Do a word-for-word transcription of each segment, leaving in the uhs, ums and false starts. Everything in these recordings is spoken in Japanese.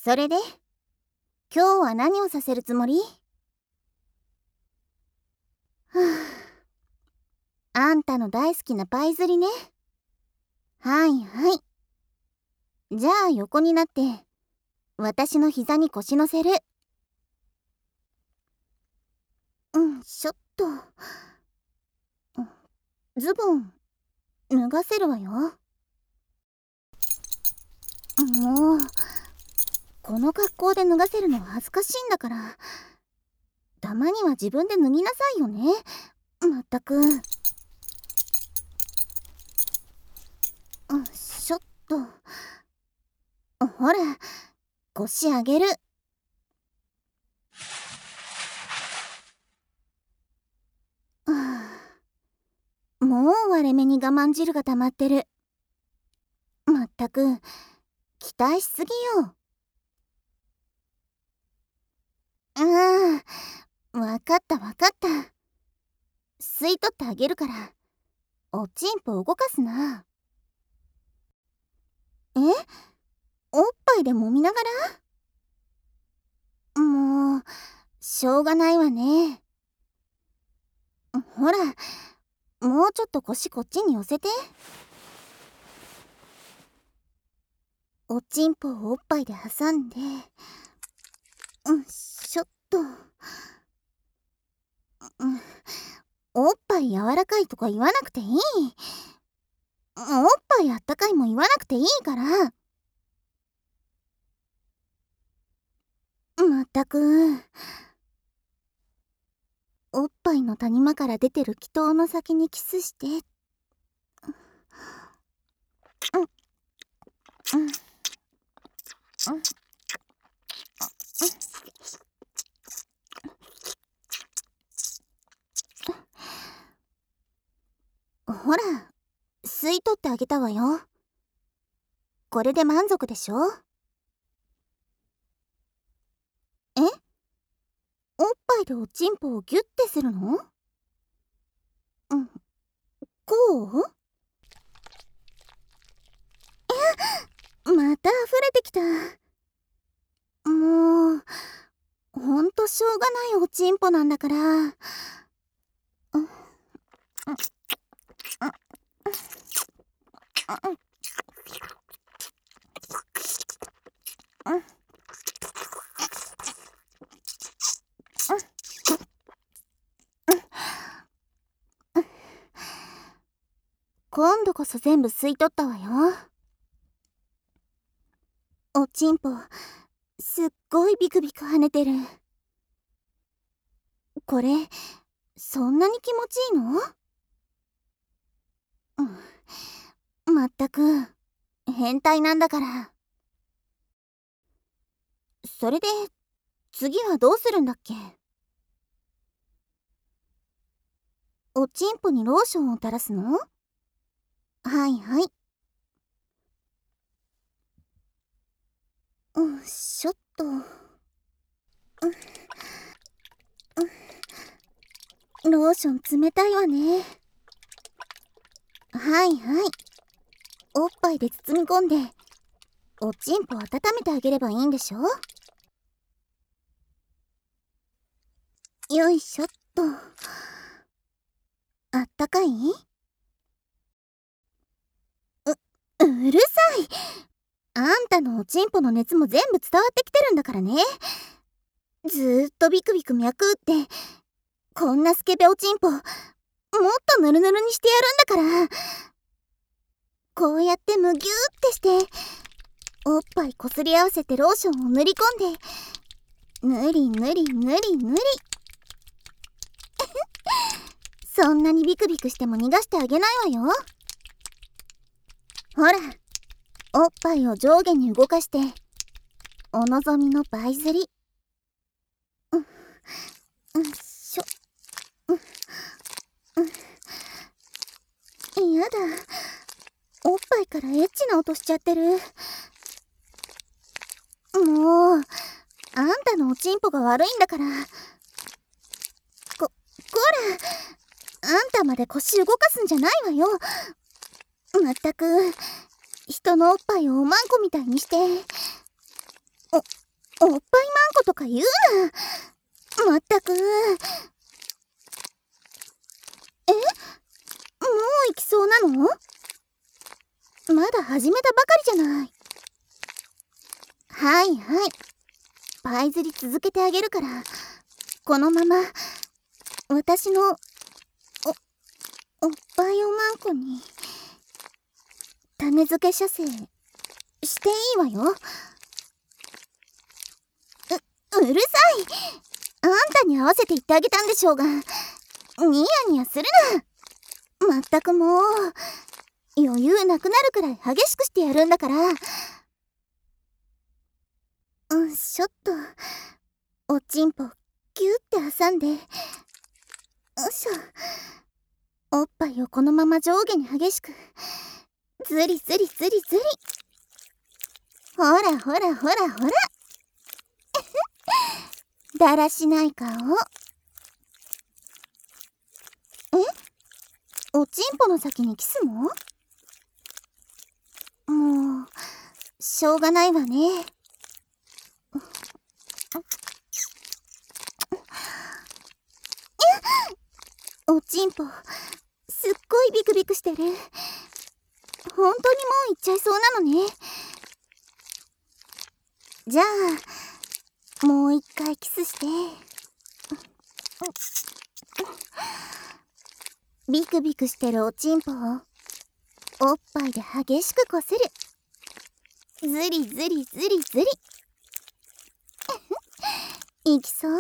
それで今日は何をさせるつもり？はあ、あんたの大好きなパイ釣りね。はいはい。じゃあ横になって私の膝に腰乗せる。うんしょっと。ズボン脱がせるわよ。もうこの格好で脱がせるのは恥ずかしいんだから、たまには自分で脱ぎなさいよね。まったく。うんしょっと。ほら腰上げる。もう割れ目に我慢汁が溜まってる。まったく期待しすぎよ。ああ、わかったわかった。吸い取ってあげるからおちんぽ動かすな。え？おっぱいで揉みながら？もうしょうがないわね。ほらもうちょっと腰こっちに寄せて。おちんぽをおっぱいで挟んで、うんしょっと。うん、おっぱい柔らかいとか言わなくていい。おっぱいあったかいも言わなくていいから。まったく。おっぱいの谷間から出てる気筒の先にキスして。うんうんうんうんほら吸い取ってあげたわよ。これで満足でしょ？え？おっぱいでおちんぽをギュッてするの？うん、こう？え？また溢れてきた。もうほんとしょうがないおちんぽなんだから。うんうん今度こそ全部吸い取ったわよ。おちんぽすっごいビクビク跳ねてる。これそんなに気持ちいいの？うん、まったく変態なんだから。それで次はどうするんだっけ？おちんぽにローションを垂らすの？はいはい。うんしょっと。うんうん、ローション冷たいわね。はいはい。おっぱいで包み込んでおちんぽ温めてあげればいいんでしょ？よいしょっと。あったかい？う、うるさい。あんたのおちんぽの熱も全部伝わってきてるんだからね。ずーっとビクビク脈打ってこんなスケベおちんぽもっとヌルヌルにしてやるんだから。こうやってむぎゅーってしておっぱいこすり合わせてローションを塗り込んでぬりぬりぬりぬりそんなにビクビクしても逃がしてあげないわよ。ほらおっぱいを上下に動かしてお望みの倍釣り。うんうんしょうんうんやだ、おっぱいからエッチな音しちゃってる。もうあんたのおちんぽが悪いんだから。ここらあんたまで腰動かすんじゃないわよ。まったく人のおっぱいをおまんこみたいにして。 お、おっぱいまんことか言うな。まったく。え、もう行きそうなの？まだ始めたばかりじゃない。はいはい。パイ釣り続けてあげるから、このまま、私の、お、おっぱいおまんこに、種付け射精、していいわよ。う、うるさい。あんたに合わせて言ってあげたんでしょうが、ニヤニヤするな。まったくもう、余裕なくなるくらい激しくしてやるんだから。うん、ちょっと、おちんぽ、ギュって挟んで、よいしょ。おっぱいをこのまま上下に激しく、ずりずりずりずり。ほらほらほらほら。だらしない顔。え？おちんぽの先にキスも？もう、しょうがないわね。おちんぽ、すっごいビクビクしてる。本当にもう行っちゃいそうなのね。じゃあ、もう一回キスして。ビクビクしてるおちんぽを、おっぱいで激しくこする。ずりずりずりずり。いきそう？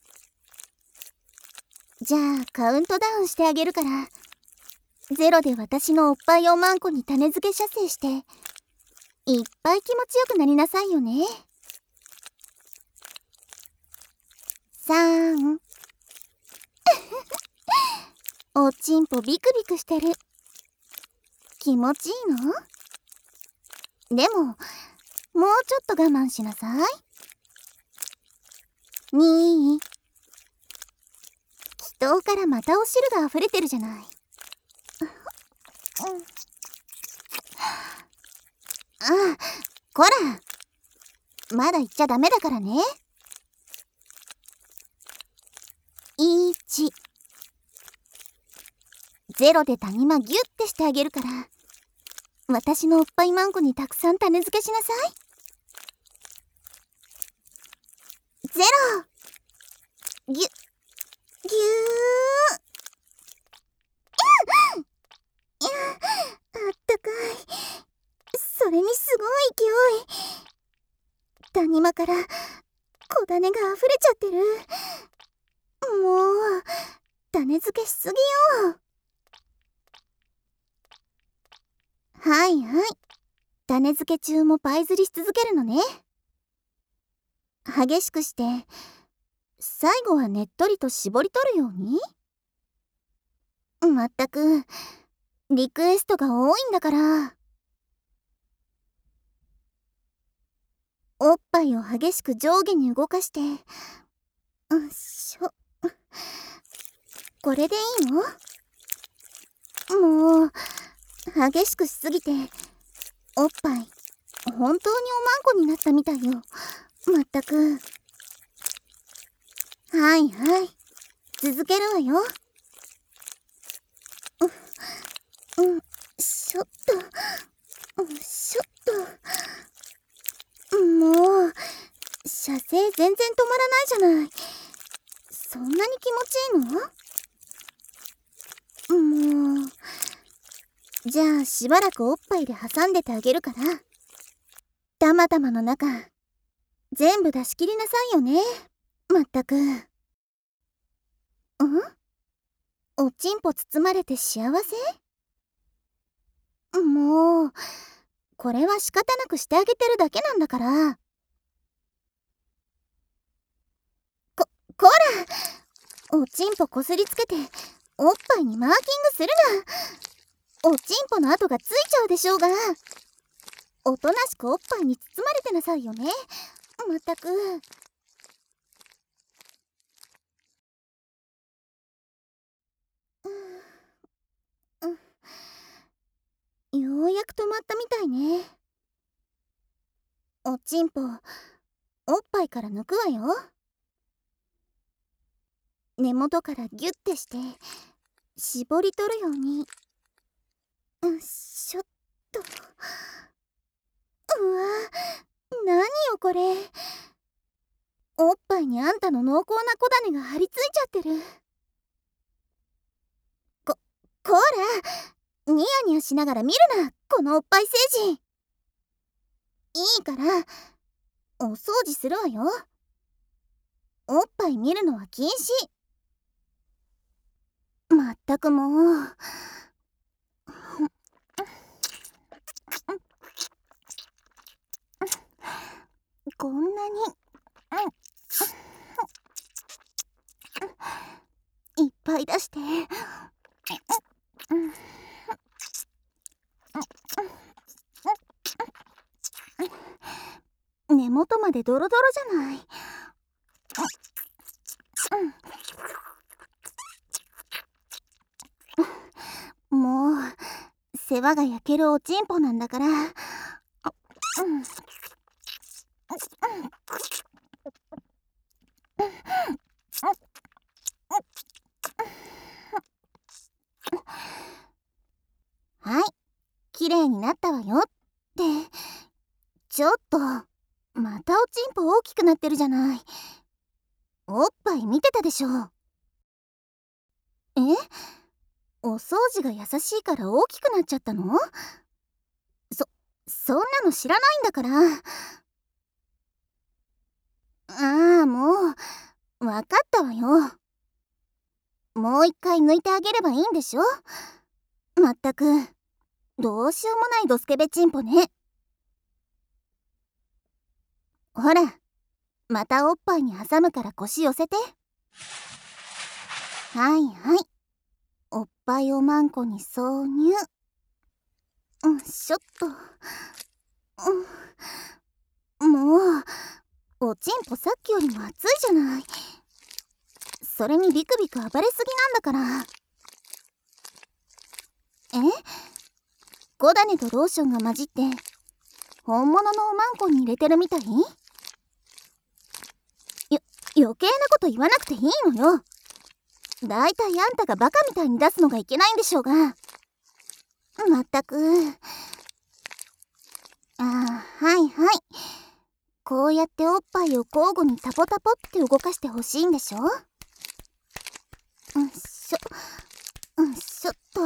じゃあカウントダウンしてあげるから、ゼロで私のおっぱいおまんこに種付け射精して、いっぱい気持ちよくなりなさいよね。さんおちんぽビクビクしてる。気持ちいいの？でも、もうちょっと我慢しなさい。に、気筒からまたお汁が溢れてるじゃない。ああ、こら、まだ言っちゃダメだからね。いち、ゼロで谷間ギュッてしてあげるから、私のおっぱいまんこにたくさん種付けしなさい。ゼロ、ギュッ、ギュー。いや、あったかい。それにすごい勢い。谷間から小種が溢れちゃってる。もう、種付けしすぎよ。はいはい。種付け中もパイ釣りし続けるのね。激しくして、最後はねっとりと絞り取るように？まったく、リクエストが多いんだから。おっぱいを激しく上下に動かして、よっしょ。これでいいの？もう、激しくしすぎて、おっぱい、本当におまんこになったみたいよ。まったく。はいはい。続けるわよ。う、うん、しょっと、うん、しょっと。もう、射精全然止まらないじゃない。そんなに気持ちいいの？もう、じゃあしばらくおっぱいで挟んでてあげるから、たまたまの中、全部出し切りなさいよね。まったく。ん？おちんぽ包まれて幸せ？もう、これは仕方なくしてあげてるだけなんだから。こ、こら！おちんぽこすりつけて、おっぱいにマーキングするな。おちんぽの跡がついちゃうでしょうが。おとなしくおっぱいに包まれてなさいよね。まったく。ようやく止まったみたいね。おちんぽ、 おっぱいから抜くわよ。根元からギュッてして絞り取るように。よっしょっと。うわ、何よこれ。おっぱいにあんたの濃厚な小種が張り付いちゃってる。こ、こら、ニヤニヤしながら見るな、このおっぱい星人。いいから、お掃除するわよ。おっぱい見るのは禁止。まったくもう。こんなにいっぱい出して。根元までドロドロじゃない。もう世話が焼けるおちんぽなんだから。はい、きれいになったわよって。ちょっとまたおちんぽ大きくなってるじゃない。おっぱい見てたでしょ。え、お掃除が優しいから大きくなっちゃったの？そ、そんなの知らないんだから。ああ、もうわかったわよ。もう一回抜いてあげればいいんでしょ。まったくどうしようもないドスケベチンポね。ほら、またおっぱいに挟むから腰寄せて。はいはい、おっぱいおまんこに挿入。うんしょっと。うん、もうおちんぽさっきよりも熱いじゃない。それにビクビク暴れすぎなんだから。え、小種とローションが混じって本物のおまんこに入れてるみたい？よ、余計なこと言わなくていいのよ。だいたいあんたがバカみたいに出すのがいけないんでしょうが。まったく。ああ、はいはい、こうやっておっぱいを交互にタポタポって動かしてほしいんでしょ。うんしょ、うんしょっと。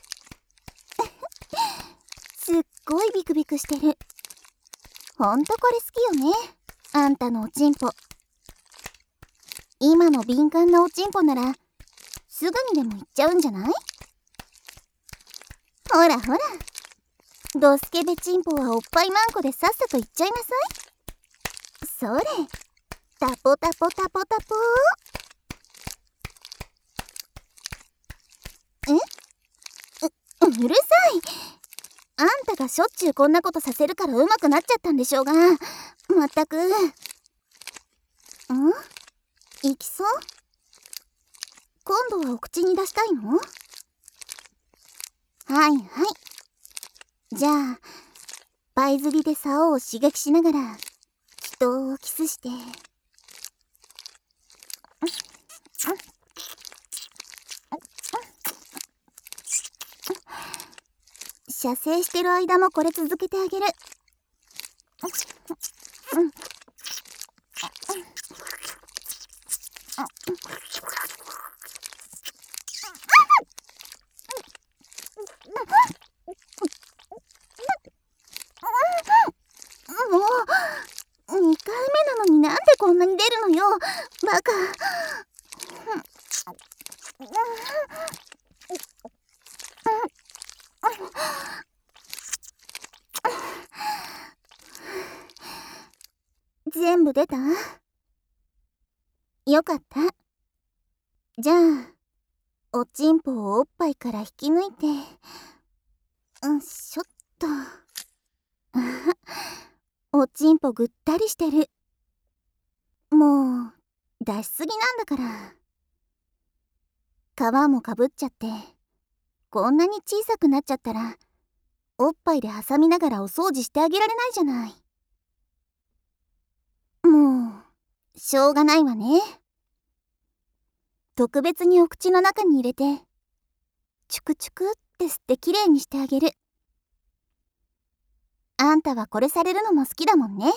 すっごいビクビクしてる。ほんとこれ好きよね、あんたのおちんぽ。今の敏感なおちんぽならすぐにでも行っちゃうんじゃない？ほらほら、ドスケベチンポはおっぱいまんこでさっさと行っちゃいなさい。それ、タポタポタポタポー。え？う、うるさい。あんたがしょっちゅうこんなことさせるから上手くなっちゃったんでしょうが。まったく。ん？いきそう？今度はお口に出したいの？はいはい、じゃあパイ釣りで竿を刺激しながら人をキスして。射精してる間もこれ続けてあげる。もうにかいめなのになんでこんなに出るのよ、バカ。全部出た？よかった。じゃあおちんぽをおっぱいから引き抜いて。うんしょっと。おちんぽぐったりしてる。もう出しすぎなんだから。皮もかぶっちゃってこんなに小さくなっちゃったらおっぱいで挟みながらお掃除してあげられないじゃない。もうしょうがないわね。特別にお口の中に入れてチュクチュクって吸ってきれいにしてあげる。あんたはこれされるのも好きだもんね。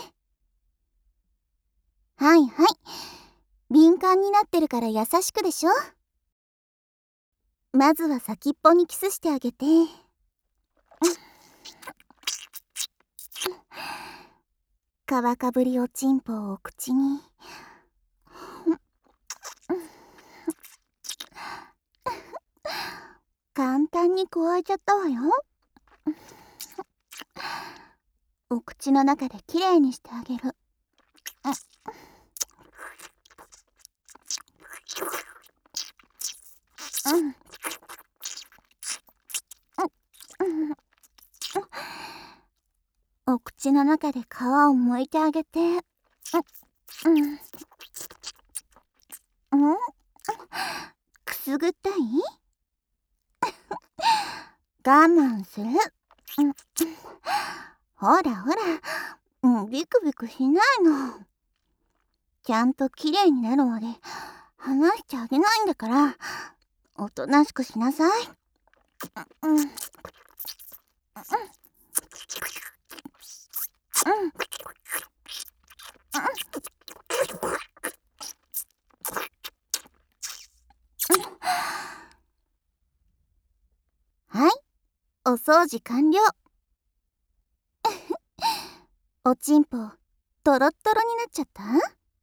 はいはい、敏感になってるから優しくでしょ。まずは先っぽにキスしてあげて、皮かぶりおちんぽをお口に。簡単に加えちゃったわよ。お口の中できれいにしてあげる。うん。お口の中で皮を剥いてあげて。うん。うん。くすぐったい？我慢する。うん。ほらほら、うん、ビクビクしないの。ちゃんときれいになるまで離してあげないんだから、おとなしくしなさい。うん。うん。うん。はい、お掃除完了。おちんぽトロットロになっちゃった？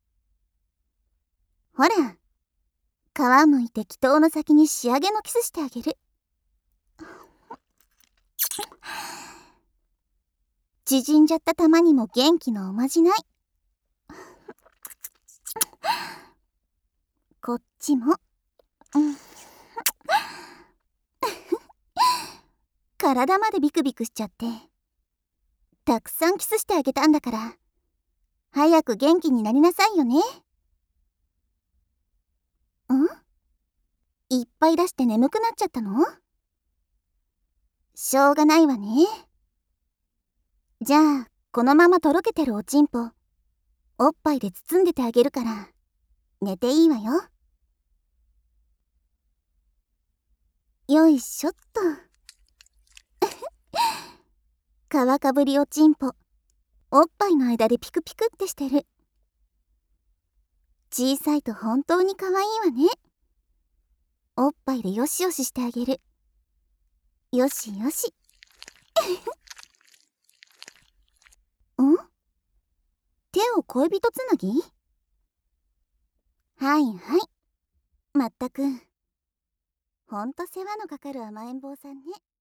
ほら、皮むいて祈祷の先に仕上げのキスしてあげる。縮んじゃった玉にも元気のおまじない。こっちも。うん。体までビクビクしちゃって、たくさんキスしてあげたんだから、早く元気になりなさいよね。ん？いっぱい出して眠くなっちゃったの？しょうがないわね。じゃあこのままとろけてるおちんぽおっぱいで包んでてあげるから寝ていいわよ。よいしょっと。皮かぶりおちんぽおっぱいの間でピクピクってしてる。小さいと本当に可愛いわね。おっぱいでよしよししてあげる。よしよし。ん？手を恋人つなぎ？はいはい、まったくほんと世話のかかる甘えん坊さんね。